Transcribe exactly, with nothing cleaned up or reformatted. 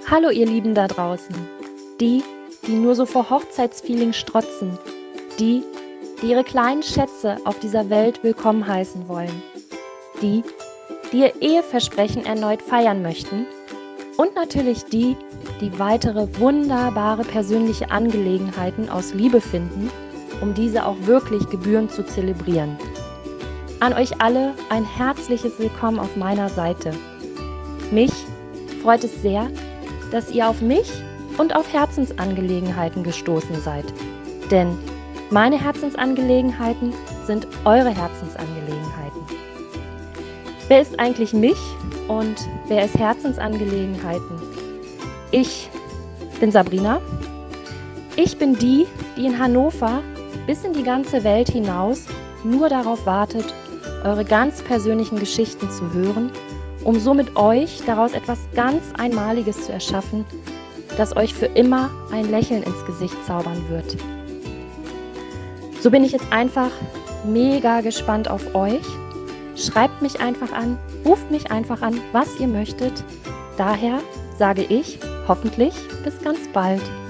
Hallo ihr Lieben da draußen, die, die nur so vor Hochzeitsfeeling strotzen, die, die ihre kleinen Schätze auf dieser Welt willkommen heißen wollen, die, die ihr Eheversprechen erneut feiern möchten und natürlich die, die weitere wunderbare persönliche Angelegenheiten aus Liebe finden, um diese auch wirklich gebührend zu zelebrieren. An euch alle ein herzliches Willkommen auf meiner Seite. Mich freut es sehr, dass ihr auf mich und auf Herzensangelegenheiten gestoßen seid. Denn meine Herzensangelegenheiten sind eure Herzensangelegenheiten. Wer ist eigentlich mich und wer ist Herzensangelegenheiten? Ich bin Sabrina. Ich bin die, die in Hannover bis in die ganze Welt hinaus nur darauf wartet, eure ganz persönlichen Geschichten zu hören, um so mit euch daraus etwas ganz Einmaliges zu erschaffen, das euch für immer ein Lächeln ins Gesicht zaubern wird. So bin ich jetzt einfach mega gespannt auf euch. Schreibt mich einfach an, ruft mich einfach an, was ihr möchtet. Daher sage ich hoffentlich bis ganz bald.